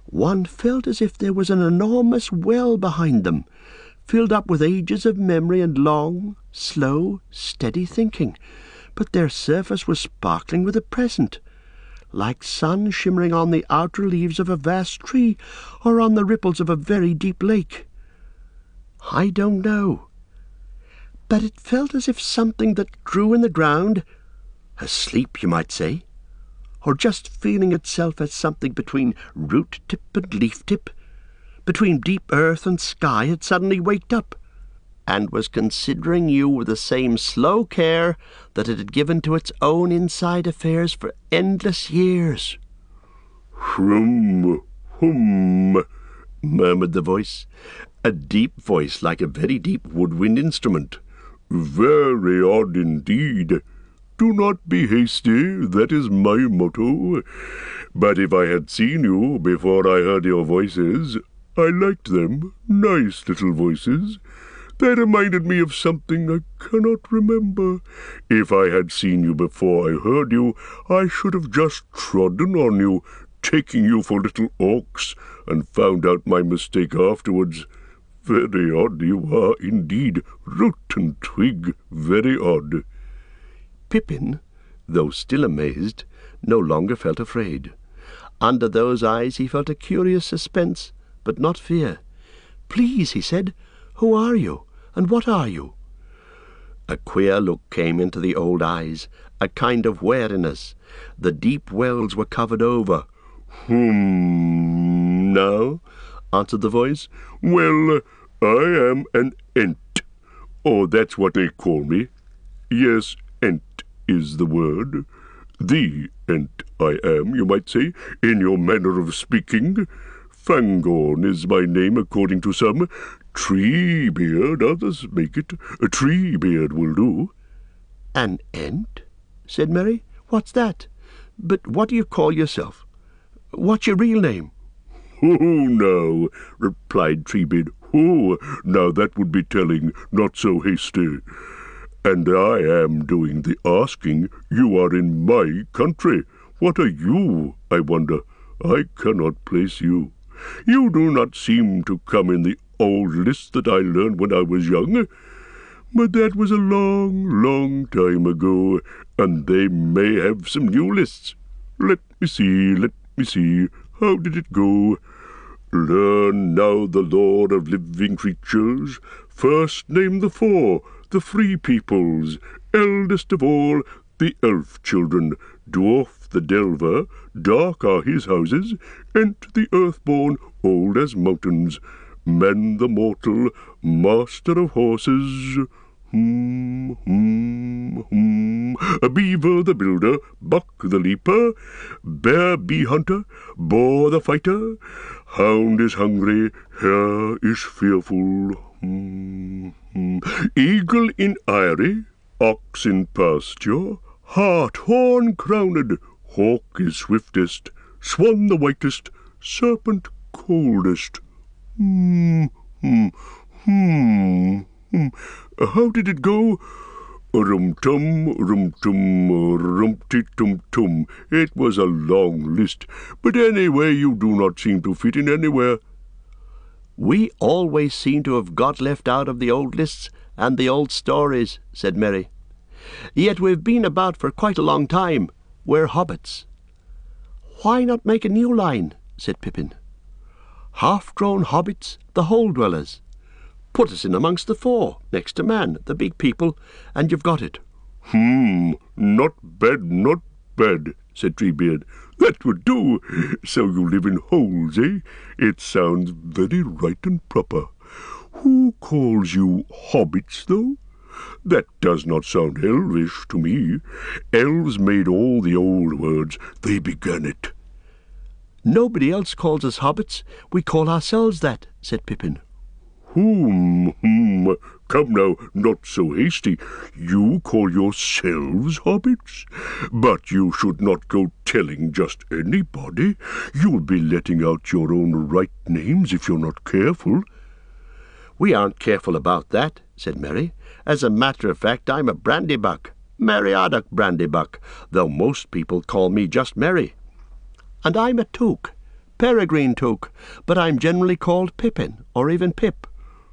One felt as if there was an enormous well behind them, filled up with ages of memory and long, slow, steady thinking, but their surface was sparkling with the present, like sun shimmering on the outer leaves of a vast tree or on the ripples of a very deep lake. I don't know, but it felt as if something that grew in the ground, asleep you might say, or just feeling itself as something between root-tip and leaf-tip, between deep earth and sky, had suddenly waked up, and was considering you with the same slow care that it had given to its own inside affairs for endless years. "Hum, hum," murmured the voice, a deep voice like a very deep woodwind instrument. "Very odd indeed. Do not be hasty, that is my motto. But if I had seen you before I heard your voices, I liked them, nice little voices. They reminded me of something I cannot remember. If I had seen you before I heard you, I should have just trodden on you, taking you for little orcs, and found out my mistake afterwards. Very odd you are indeed, root and twig, very odd." Pippin, though still amazed, no longer felt afraid. Under those eyes he felt a curious suspense, but not fear. "Please," he said, "who are you, and what are you?" A queer look came into the old eyes, a kind of wariness. The deep wells were covered over. "Now," answered the voice. "Well, I am an Ent, or that's what they call me. Yes, Ent is the word. The Ent I am, you might say, in your manner of speaking. Fangorn is my name according to some. Treebeard others make it. A Treebeard will do." "An Ent?" said Merry. "What's that? But what do you call yourself? What's your real name?" "Oh, no," replied Treebeard. "Oh, now that would be telling, not so hasty. And I am doing the asking. You are in my country. What are you, I wonder? I cannot place you. You do not seem to come in the old list that I learned when I was young. But that was a long, long time ago, and they may have some new lists. Let me see. How did it go? Learn now the lore of living creatures. First name the four, the free peoples. Eldest of all, the elf children. Dwarf the delver, dark are his houses. Ent the earthborn, old as mountains. Men the mortal, master of horses. Beaver the builder, Buck the leaper, Bear bee hunter, Boar the fighter, Hound is hungry, Hare is fearful, Eagle in eyrie, Ox in pasture, Hart horn crowned, Hawk is swiftest, Swan the whitest, Serpent coldest. How did it go? Rum-tum, rumpty-tum-tum. It was a long list, but anyway you do not seem to fit in anywhere. "We always seem to have got left out of the old lists and the old stories," said Merry. "Yet we've been about for quite a long time. We're hobbits." "Why not make a new line?" said Pippin. "Half-grown hobbits, the hole-dwellers. Put us in amongst the four, next to man, the big people, and you've got it." Not bad, said Treebeard. "That would do. So you live in holes, eh? It sounds very right and proper. Who calls you hobbits, though? That does not sound elvish to me. Elves made all the old words. They began it." "Nobody else calls us hobbits. We call ourselves that," said Pippin. Come now, not so hasty. You call yourselves hobbits? But you should not go telling just anybody. You'll be letting out your own right names if you're not careful." "We aren't careful about that," said Merry. "As a matter of fact, I'm a Brandybuck, Meriadoc Brandybuck, though most people call me just Merry. And I'm a Took, Peregrine Took, but I'm generally called Pippin, or even Pip."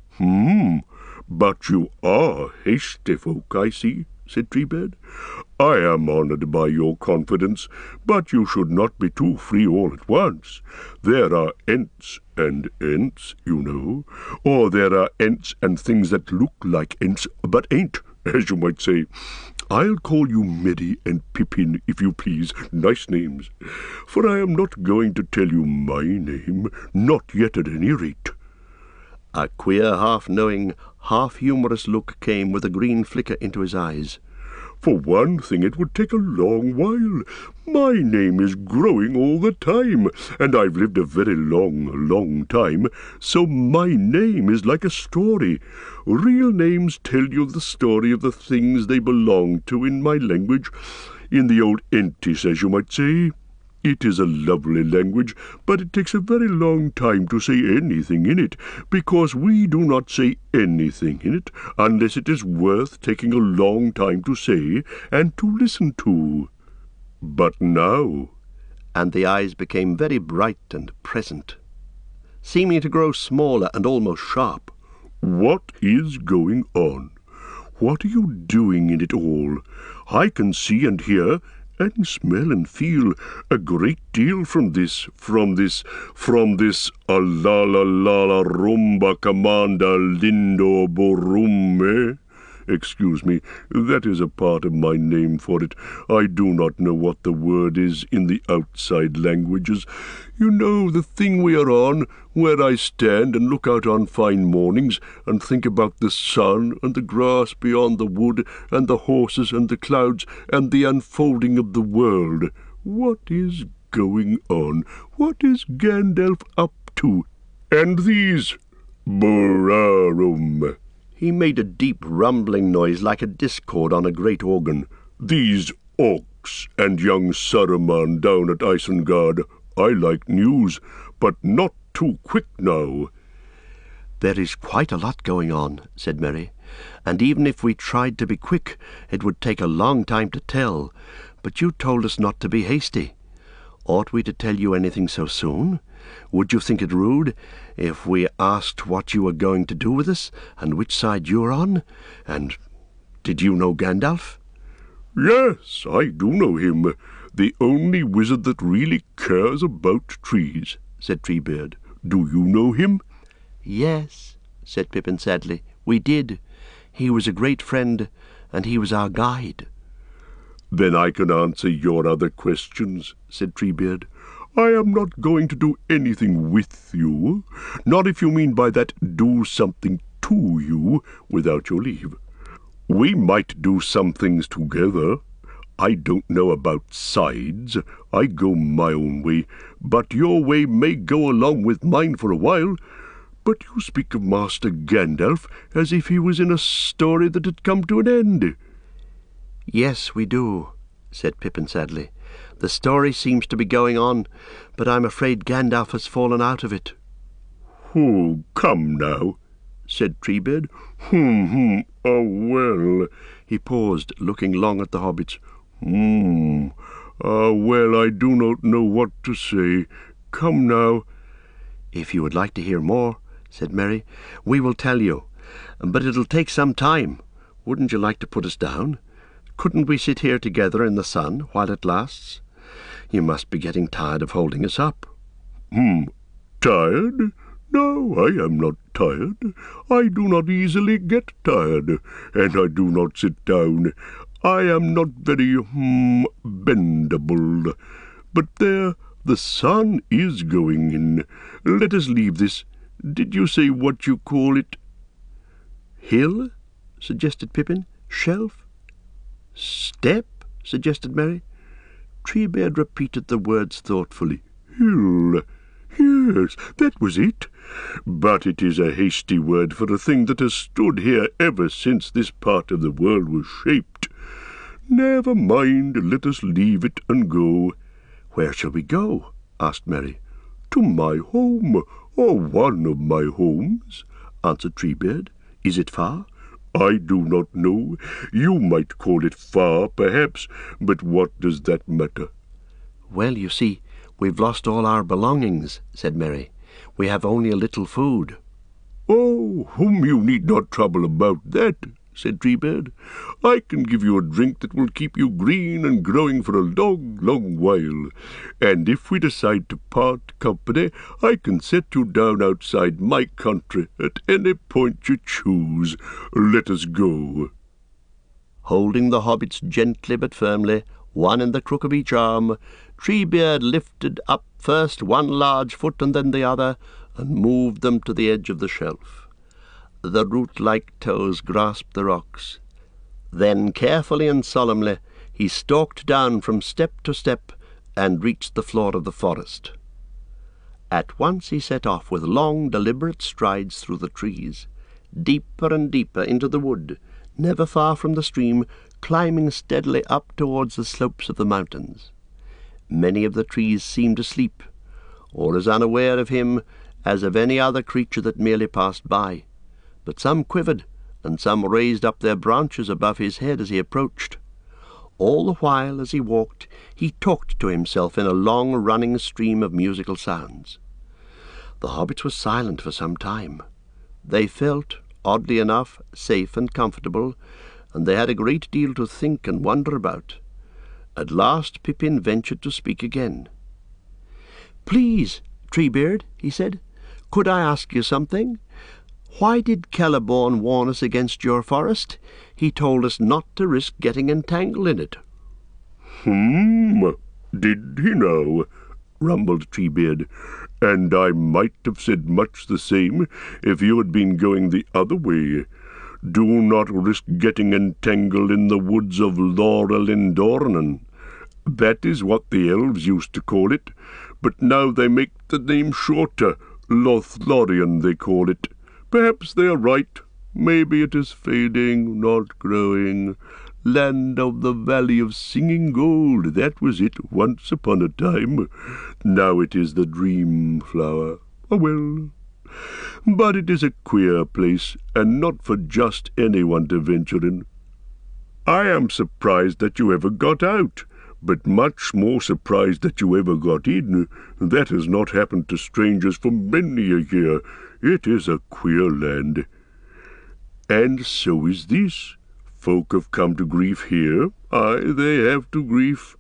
But you are hasty folk, I see," said Treebeard. "I am honoured by your confidence, but you should not be too free all at once. There are ents and ents, you know, or there are ents and things that look like ents, but ain't, as you might say. I'll call you Merry and Pippin, if you please. Nice names. For I am not going to tell you my name, not yet at any rate." A queer, half-knowing, half-humorous look came with a green flicker into his eyes. "For one thing, it would take a long while. My name is growing all the time, and I've lived a very long time, so my name is like a story. Real names tell you the story of the things they belong to in my language, in the old Entis, as you might say. It is a lovely language, but it takes a very long time to say anything in it, because we do not say anything in it unless it is worth taking a long time to say and to listen to. But now—" and the eyes became very bright and present, seeming to grow smaller and almost sharp. "What is going on? What are you doing in it all? I can see and hear and smell and feel a great deal from this, a-la-la-la-la rumba comanda lindo borume. Excuse me, that is a part of my name for it. I do not know what the word is in the outside languages. You know, the thing we are on, where I stand and look out on fine mornings and think about the sun and the grass beyond the wood and the horses and the clouds and the unfolding of the world. What is going on? What is Gandalf up to? And these Burarum." He made a deep rumbling noise like a discord on a great organ. "These orcs and young Saruman down at Isengard. I like news, but not too quick now." "There is quite a lot going on," said Merry, "and even if we tried to be quick, it would take a long time to tell. But you told us not to be hasty. Ought we to tell you anything so soon? Would you think it rude if we asked what you were going to do with us, and which side you're on? And did you know Gandalf?" "Yes, I do know him. The only wizard that really cares about trees," said Treebeard. "Do you know him?" "Yes," said Pippin sadly, "we did. He was a great friend, and he was our guide." "Then I can answer your other questions," said Treebeard. "I am not going to do anything with you, not if you mean by that do something to you without your leave. We might do some things together. I don't know about sides. I go my own way, but your way may go along with mine for a while. But you speak of Master Gandalf as if he was in a story that had come to an end." "Yes, we do," said Pippin sadly. "The story seems to be going on, but I'm afraid Gandalf has fallen out of it." "Oh, come now," said Treebeard. Oh, well." He paused, looking long at the hobbits. Well, I do not know what to say. Come now." "If you would like to hear more," said Merry, "we will tell you. But it'll take some time. Wouldn't you like to put us down? Couldn't we sit here together in the sun while it lasts? You must be getting tired of holding us up." "Tired? No, I am not tired. I do not easily get tired, and I do not sit down. I am not very, bendable. But there, the sun is going in. Let us leave this. Did you say what you call it?" "Hill?" suggested Pippin. "Shelf?" "Step?" suggested Merry. Treebeard repeated the words thoughtfully. "Hill. Yes, that was it. But it is a hasty word for a thing that has stood here ever since this part of the world was shaped. Never mind, let us leave it and go." "Where shall we go?" asked Merry. "To my home, or one of my homes," answered Treebeard. "Is it far?" "I do not know. You might call it far, perhaps, but what does that matter?" "Well, you see, "We've lost all our belongings," said Merry. "We have only a little food." "Oh, whom you need not trouble about that," said Treebird. "I can give you a drink that will keep you green and growing for a long, long while. And if we decide to part company, I can set you down outside my country at any point you choose. Let us go." Holding the hobbits gently but firmly, one in the crook of each arm, Treebeard lifted up first one large foot and then the other, and moved them to the edge of the shelf. The root-like toes grasped the rocks. Then, carefully and solemnly, he stalked down from step to step and reached the floor of the forest. At once he set off with long, deliberate strides through the trees, deeper and deeper into the wood, never far from the stream, climbing steadily up towards the slopes of the mountains. Many of the trees seemed asleep, or as unaware of him as of any other creature that merely passed by, but some quivered, and some raised up their branches above his head as he approached. All the while, as he walked, he talked to himself in a long running stream of musical sounds. The hobbits were silent for some time. They felt, oddly enough, safe and comfortable, and they had a great deal to think and wonder about. At last Pippin ventured to speak again. "Please, Treebeard," he said, "could I ask you something? Why did Celeborn warn us against your forest? He told us not to risk getting entangled in it." Did he now?" rumbled Treebeard. "And I might have said much the same if you had been going the other way. Do not risk getting entangled in the woods of Lorelindornan. That is what the elves used to call it, but now they make the name shorter. Lothlorien they call it. Perhaps they are right. Maybe it is fading, not growing. Land of the Valley of Singing Gold, that was it once upon a time. Now it is the Dream Flower. Oh well. But it is a queer place, and not for just anyone to venture in. I am surprised that you ever got out, but much more surprised that you ever got in. That has not happened to strangers for many a year. It is a queer land. And so is this. Folk have come to grief here. Aye, they have to grief.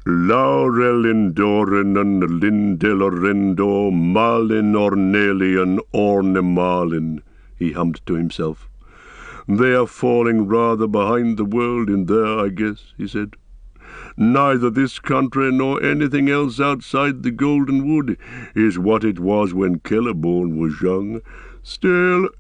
Laurelindoren and Lindelorendo, Malin Ornelian Ornemalin, he hummed to himself. They are falling rather behind the world in there, I guess, he said. Neither this country nor anything else outside the Golden Wood is what it was when Celeborn was young. Still,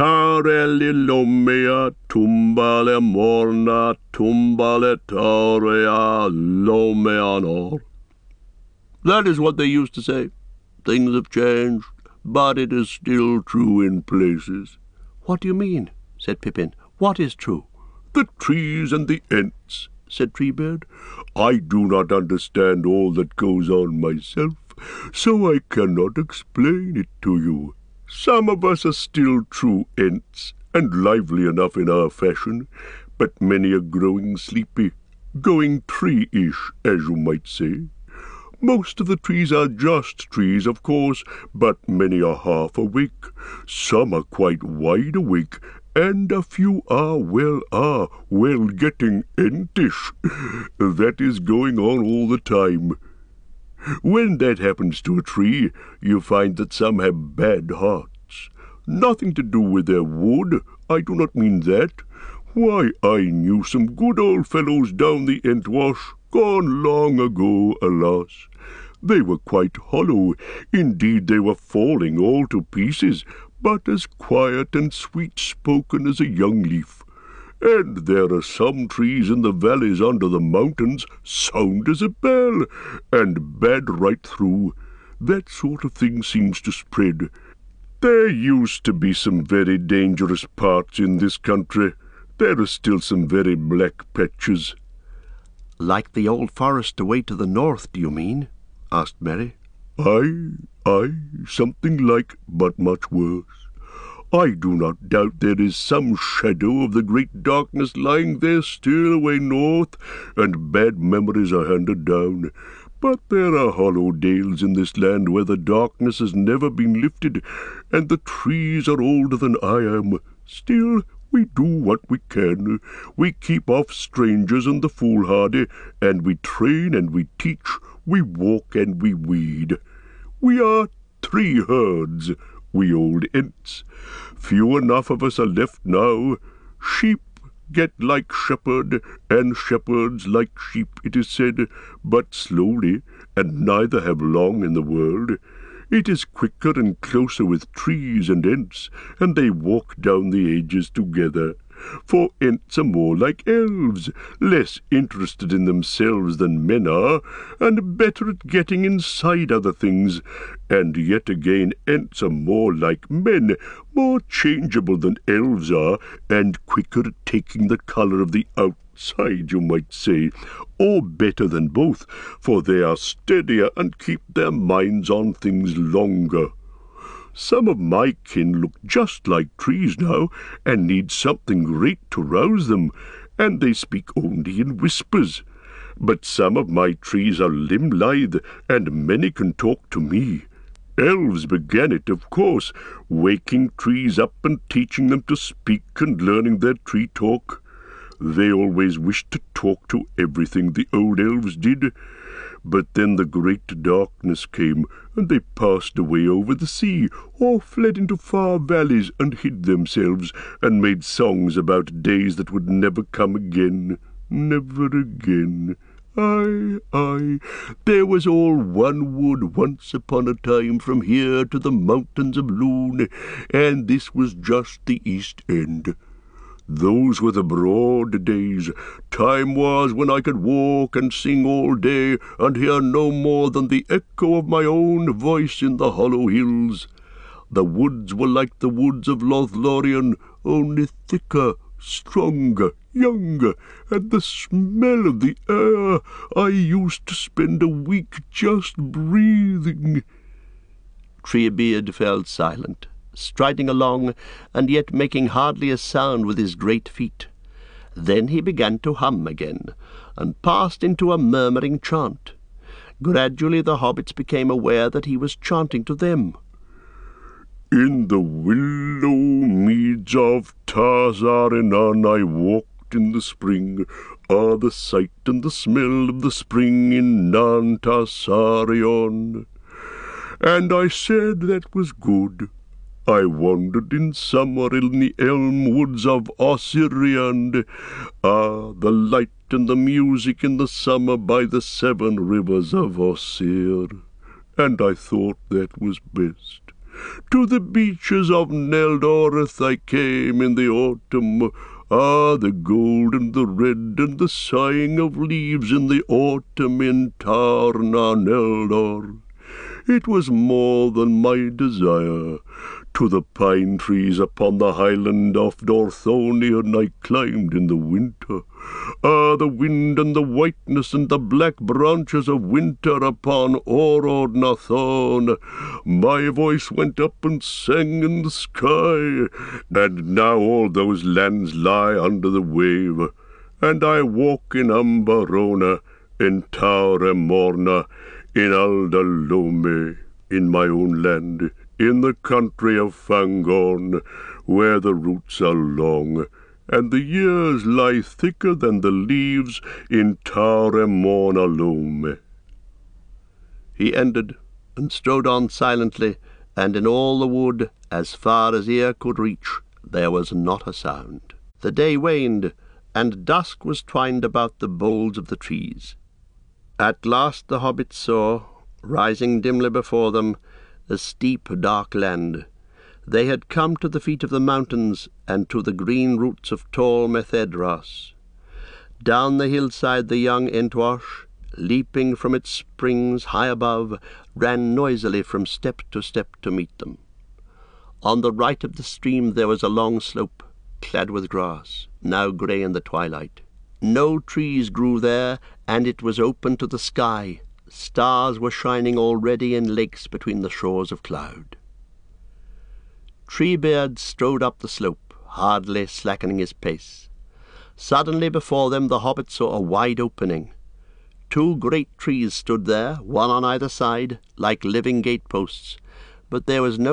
Tarelilomea tumbale morna tumbale tarea lomeanor. That is what they used to say. Things have changed, but it is still true in places. "What do you mean?" said Pippin. "What is true?" "The trees and the Ents," said Treebeard. "I do not understand all that goes on myself, so I cannot explain it to you. Some of us are still true Ents, and lively enough in our fashion, but many are growing sleepy, going tree-ish, as you might say. Most of the trees are just trees, of course, but many are half awake. Some are quite wide awake, and a few are getting Entish. That is going on all the time. When that happens to a tree, you find that some have bad hearts. Nothing to do with their wood, I do not mean that. Why, I knew some good old fellows down the Entwash, gone long ago, alas. They were quite hollow, indeed they were falling all to pieces, but as quiet and sweet-spoken as a young leaf. And there are some trees in the valleys under the mountains, sound as a bell, and bad right through. That sort of thing seems to spread. There used to be some very dangerous parts in this country. There are still some very black patches." "Like the old forest away to the north, do you mean?" asked Merry. Aye, something like, but much worse. I do not doubt there is some shadow of the great darkness lying there still away north, and bad memories are handed down. But there are hollow dales in this land where the darkness has never been lifted, and the trees are older than I am. Still, we do what we can. We keep off strangers and the foolhardy, and we train and we teach, we walk and we weed. We are 3 herds, we old Ents. Few enough of us are left now. Sheep get like shepherd, and shepherds like sheep, it is said, but slowly, and neither have long in the world. It is quicker and closer with trees and Ents, and they walk down the ages together. For Ents are more like elves, less interested in themselves than men are, and better at getting inside other things. And yet again Ents are more like men, more changeable than elves are, and quicker at taking the colour of the outside, you might say, or better than both, for they are steadier and keep their minds on things longer. Some of my kin look just like trees now, and need something great to rouse them, and they speak only in whispers. But some of my trees are limb-lithe, and many can talk to me. Elves began it, of course, waking trees up and teaching them to speak and learning their tree talk. They always wished to talk to everything, the old elves did. But then the great darkness came, and they passed away over the sea, or fled into far valleys and hid themselves, and made songs about days that would never come again. Never again. Aye, there was all one wood once upon a time from here to the mountains of Loon, and this was just the East End. Those were the broad days. Time was when I could walk and sing all day, and hear no more than the echo of my own voice in the hollow hills. The woods were like the woods of Lothlorien, only thicker, stronger, younger, and the smell of the air. I used to spend a week just breathing. Treebeard fell silent, striding along, and yet making hardly a sound with his great feet. Then he began to hum again, and passed into a murmuring chant. Gradually the hobbits became aware that he was chanting to them. In the willow meads of Tar-Zarenan I walked in the spring, the sight and the smell of the spring in Nan-ta-Sarion. And I said that was good. I wandered in summer in the elm woods of Ossiriand. The light and the music in the summer by the 7 rivers of Ossir. And I thought that was best. To the beaches of Neldoreth I came in the autumn. The gold and the red and the sighing of leaves in the autumn in Tar-na Neldor. It was more than my desire. To the pine trees upon the highland of Dorthonion I climbed in the winter. The wind and the whiteness and the black branches of winter upon Orod na Thorn. My voice went up and sang in the sky, and now all those lands lie under the wave. And I walk in Ambarona, in Taure Morna, in Aldalome, in my own land, in the country of Fangorn, where the roots are long, and the years lie thicker than the leaves in Taure Morna Lome. He ended, and strode on silently, and in all the wood, as far as ear could reach, there was not a sound. The day waned, and dusk was twined about the boles of the trees. At last the hobbits saw, rising dimly before them, a steep, dark land. They had come to the feet of the mountains, and to the green roots of tall Methedras. Down the hillside the young Entwash, leaping from its springs high above, ran noisily from step to meet them. On the right of the stream there was a long slope, clad with grass, now grey in the twilight. No trees grew there, and it was open to the sky. Stars were shining already in lakes between the shores of cloud. Treebeard strode up the slope, hardly slackening his pace. Suddenly before them the hobbits saw a wide opening. 2 great trees stood there, one on either side, like living gateposts, but there was no